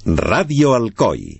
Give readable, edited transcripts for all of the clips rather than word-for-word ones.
Radio Alcoy.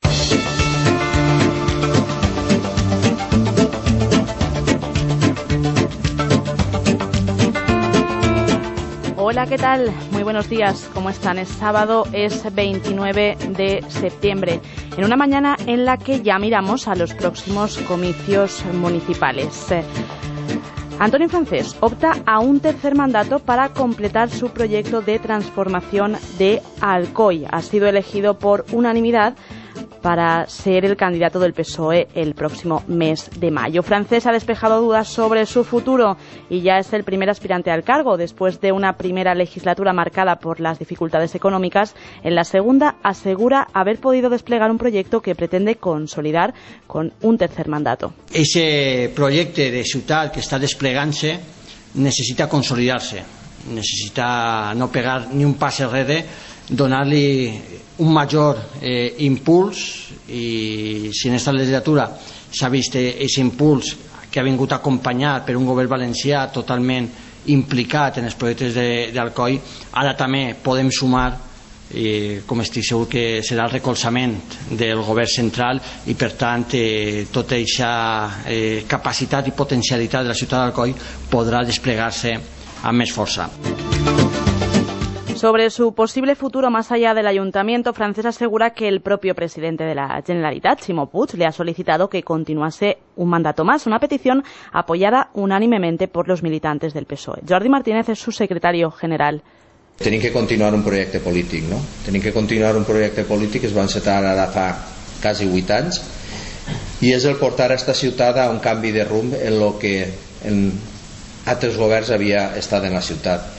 Hola, ¿qué tal? Muy buenos días, ¿cómo están? Es sábado, es 29 de septiembre, en una mañana en la que ya miramos a los próximos comicios municipales. Antonio Francés opta a un tercer mandato para completar su proyecto de transformación de Alcoy. Ha sido elegido por unanimidad para ser el candidato del PSOE el próximo mes de mayo. Francés ha despejado dudas sobre su futuro y ya es el primer aspirante al cargo. Después de una primera legislatura marcada por las dificultades económicas, en la segunda asegura haber podido desplegar un proyecto que pretende consolidar con un tercer mandato. Ese proyecto de ciutat que està desplegant-se necessita consolidar-se, necessita no pegar ni un pas enrere, donar-li un major impuls, i si en aquesta legislatura s'ha vist aquest impuls que ha vingut acompanyat per un govern valencià totalment implicat en els projectes d'Alcoi, ara també podem sumar, com estic segur que serà el recolzament del govern central, i per tant tota aquesta capacitat i potencialitat de la ciutat d'Alcoi podrà desplegar-se amb més força. Sobre su posible futuro más allá del ayuntamiento, Francés asegura que el propio presidente de la Generalitat, Ximo Puig, le ha solicitado que continuase un mandato más, una petición apoyada unánimemente por los militantes del PSOE. Jordi Martínez es su secretario general. Tenim que continuar un projecte polític, no? Tenim que continuar un projecte polític que es va encetar ara fa quasi 8 anys, i és el portar a esta ciutat a un canvi de rumb en lo que en altres governs havia estat en la ciutat.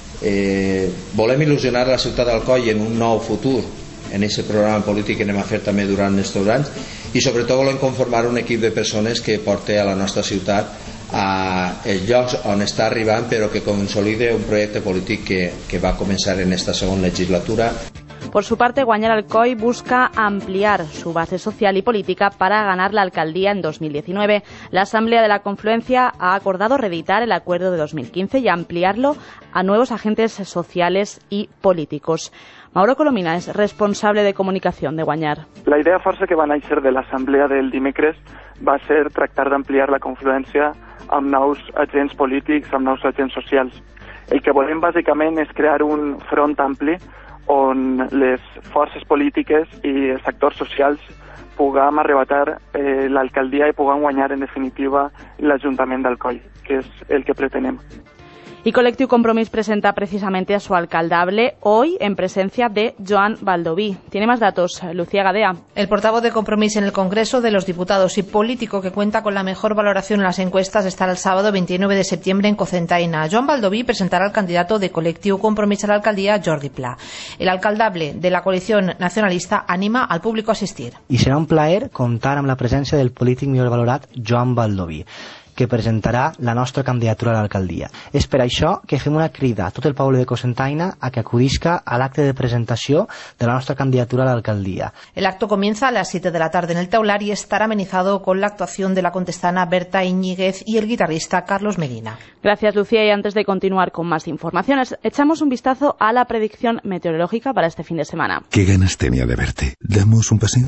Volem il·lusionar la ciutat d'Alcoi en un nou futur en aquest programa polític que anem a fer també durant aquests anys, i sobretot volem conformar un equip de persones que porte a la nostra ciutat a els llocs on està arribant, però que consolide un projecte polític que va començar en esta segona legislatura. Por su parte, Guanyar Alcoy busca ampliar su base social y política para ganar la alcaldía en 2019. La Asamblea de la Confluencia ha acordado reeditar el acuerdo de 2015 y ampliarlo a nuevos agentes sociales y políticos. Mauro Colomina es responsable de comunicación de Guanyar. La idea força que va néixer de l'assemblea del dimecres va ser tractar d'ampliar la confluència amb nous agents polítics, amb nous agents socials. El que volem bàsicament és crear un front ampli on les forces polítiques i els actors socials puguem arrebatar l'alcaldia i puguem guanyar en definitiva l'Ajuntament d'Alcoi, que és el que pretenem. Y Colectivo Compromís presenta precisamente a su alcaldable hoy en presencia de Joan Baldoví. Tiene más datos, Lucía Gadea. El portavoz de Compromís en el Congreso de los Diputados y político que cuenta con la mejor valoración en las encuestas estará el sábado 29 de septiembre en Cocentaina. Joan Baldoví presentará al candidato de Colectivo Compromís a la alcaldía, Jordi Pla. El alcaldable de la coalición nacionalista anima al público a asistir. I serà un plaer comptar amb la presència del polític millor valorat Joan Baldoví, que presentarà la nostra candidatura a l'alcaldia. És per això que fem una crida a tot el poble de Cocentaina a que acudisca a l'acte de presentació de la nostra candidatura a l'alcaldia. El acto comienza a las 7 de la tarde en el Teular y estará amenizado con la actuación de la contestana Berta Iñiguez y el guitarrista Carlos Medina. Gracias, Lucía. Y antes de continuar con más informaciones, echamos un vistazo a la predicción meteorológica para este fin de semana. Qué ganas tenía de verte. ¿Damos un paseo?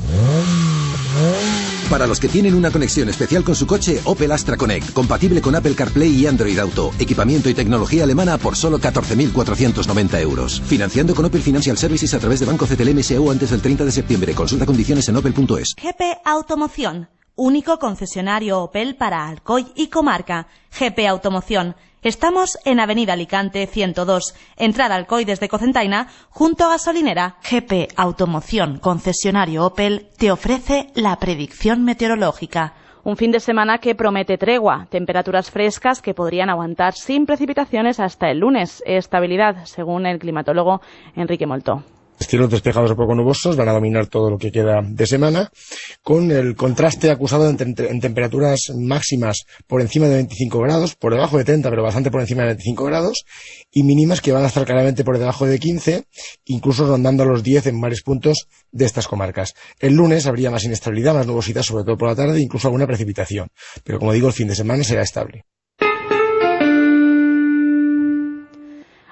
Para los que tienen una conexión especial con su coche, Opel Astra Connect, compatible con Apple CarPlay y Android Auto, equipamiento y tecnología alemana por solo 14.490 euros. Financiando con Opel Financial Services a través de Banco CTLM S.A.U. antes del 30 de septiembre. Consulta condiciones en opel.es. GP Automoción, único concesionario Opel para Alcoy y comarca. GP Automoción. Estamos en Avenida Alicante 102, entrada Alcoy desde Cocentaina, junto a Gasolinera. GP Automoción, concesionario Opel, te ofrece la predicción meteorológica. Un fin de semana que promete tregua, temperaturas frescas que podrían aguantar sin precipitaciones hasta el lunes. Estabilidad, según el climatólogo Enrique Moltó. Cielos despejados o poco nubosos van a dominar todo lo que queda de semana, con el contraste acusado en temperaturas máximas por encima de 25 grados, por debajo de 30, pero bastante por encima de 25 grados, y mínimas que van a estar claramente por debajo de 15, incluso rondando los 10 en varios puntos de estas comarcas. El lunes habría más inestabilidad, más nubosidad, sobre todo por la tarde, incluso alguna precipitación, pero como digo, el fin de semana será estable.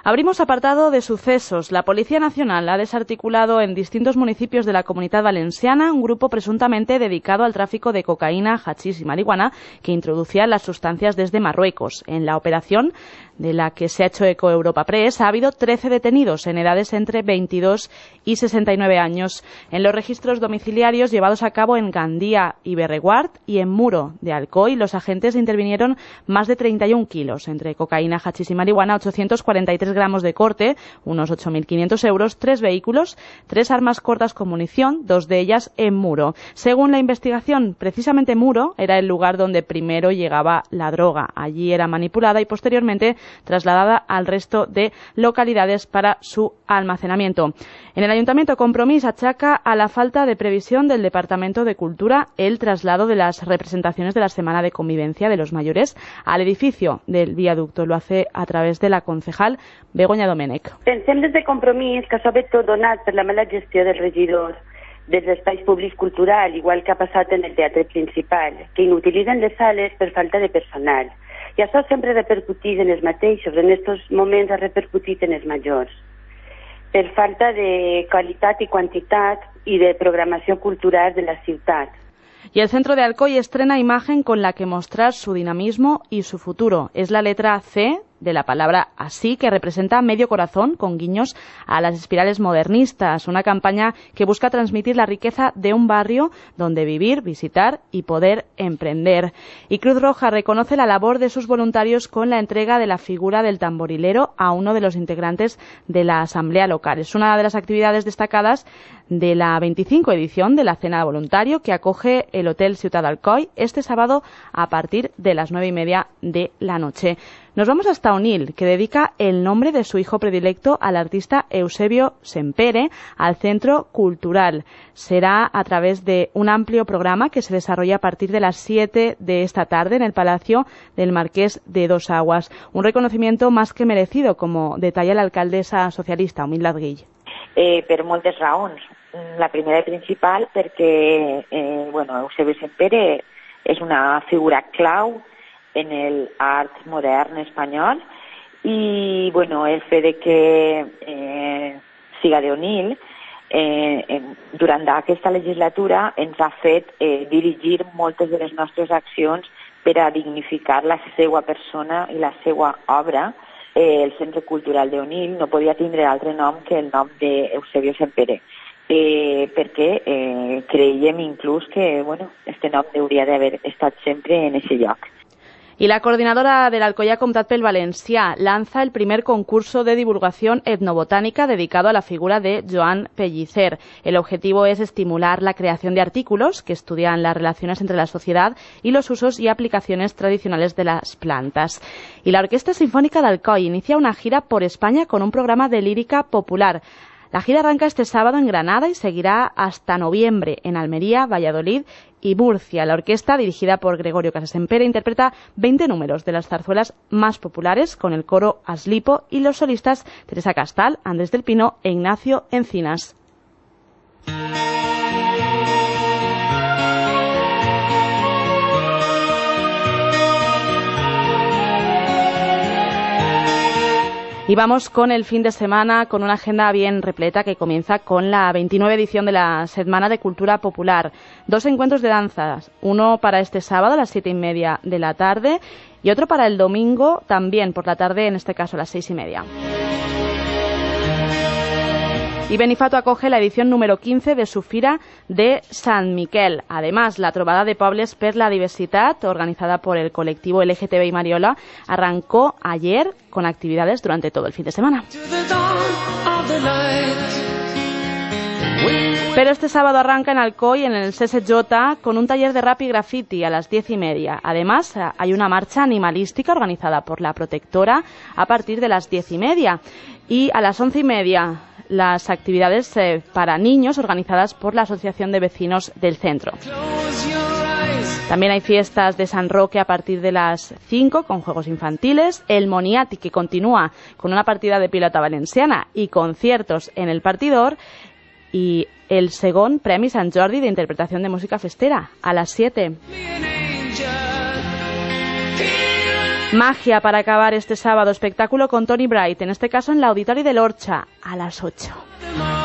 Abrimos apartado de sucesos. La Policía Nacional ha desarticulado en distintos municipios de la Comunidad Valenciana un grupo presuntamente dedicado al tráfico de cocaína, hachís y marihuana que introducía las sustancias desde Marruecos. En la operación, de la que se ha hecho eco Europa Press, ha habido 13 detenidos en edades entre 22 y 69 años. En los registros domiciliarios llevados a cabo en Gandía y Berreguard y en Muro de Alcoy, los agentes intervinieron más de 31 kilos entre cocaína, hachís y marihuana, 843 gramos de corte, unos 8.500 euros, 3 vehículos, 3 armas cortas con munición, 2 de ellas en Muro. Según la investigación, precisamente Muro era el lugar donde primero llegaba la droga. Allí era manipulada y posteriormente trasladada al resto de localidades para su almacenamiento. En el Ayuntamiento, Compromís achaca a la falta de previsión del Departamento de Cultura el traslado de las representaciones de la Semana de Convivencia de los Mayores al edificio del viaducto. Lo hace a través de la concejal Begoña Domènech. Pensem des de Compromís que això ve tot donat per la mala gestió dels regidors dels espais públics culturals, igual que ha passat en el teatre principal, que inutilitzen les sales per falta de personal. I això sempre repercuteix en els mateixos, en aquests moments ha repercutit en els majors, per falta de qualitat i quantitat i de programació cultural de la ciutat. Y el centro de Alcoy estrena imagen con la que mostrar su dinamismo y su futuro. Es la letra C de la palabra así, que representa medio corazón con guiños a las espirales modernistas, una campaña que busca transmitir la riqueza de un barrio donde vivir, visitar y poder emprender. Y Cruz Roja reconoce la labor de sus voluntarios con la entrega de la figura del tamborilero a uno de los integrantes de la asamblea local. Es una de las actividades destacadas de la 25 edición de la Cena de Voluntario que acoge el Hotel Ciutat d'Alcoi este sábado a partir de las 9:30 de la noche. Nos vamos hasta Onil, que dedica el nombre de su hijo predilecto al artista Eusebio Sempere al Centro Cultural. Será a través de un amplio programa que se desarrolla a partir de las 7 de esta tarde en el Palacio del Marqués de Dos Aguas. Un reconocimiento más que merecido, como detalla la alcaldesa socialista, Humil Ladguill. Per moltes raons. La primera i principal perquè Eusebio Sempere és una figura clau en el art modern espanyol i el fet de que siga d'Onil durant aquesta legislatura ens ha fet dirigir moltes de les nostres accions per a dignificar la seva persona i la seva obra. El Centre Cultural d'Onil no podia tindre altre nom que el nom d'Eusebio Sempere, perquè creiem inclús que este nom hauria d'haver estat sempre en aquest lloc. Y la coordinadora del Alcoyà Comtat pel Valencià lanza el primer concurso de divulgación etnobotánica dedicado a la figura de Joan Pellicer. El objetivo es estimular la creación de artículos que estudian las relaciones entre la sociedad y los usos y aplicaciones tradicionales de las plantas. Y la Orquesta Sinfónica de Alcoy inicia una gira por España con un programa de lírica popular. La gira arranca este sábado en Granada y seguirá hasta noviembre en Almería, Valladolid y Murcia. La orquesta, dirigida por Gregorio Casasempere, interpreta 20 números de las zarzuelas más populares con el coro Aslipo y los solistas Teresa Castal, Andrés del Pino e Ignacio Encinas. Y vamos con el fin de semana, con una agenda bien repleta que comienza con la 29 edición de la Setmana de Cultura Popular. 2 encuentros de danzas, uno para este sábado a las 7:30 de la tarde y otro para el domingo también por la tarde, en este caso a las 6:30. Y Benifato acoge la edición número 15 de su Fira de Sant Miquel. Además, la Trobada de Pobles per la Diversitat, organizada por el colectivo LGTBI Mariola, arrancó ayer con actividades durante todo el fin de semana. Pero este sábado arranca en Alcoy, en el CSJ, con un taller de rap y graffiti a las 10:30. Además, hay una marcha animalística organizada por la Protectora a partir de las 10:30. Y a las 11:30, las actividades para niños organizadas por la Asociación de Vecinos del Centro. También hay fiestas de San Roque a partir de las 5 con juegos infantiles, el Moniati, que continúa con una partida de pilota valenciana y conciertos en el Partidor, y el Segón Premi Sant Jordi de interpretación de música festera a las 7. Magia para acabar este sábado, espectáculo con Tony Bright, en este caso en la Auditorio de l'Orxa, a las 8.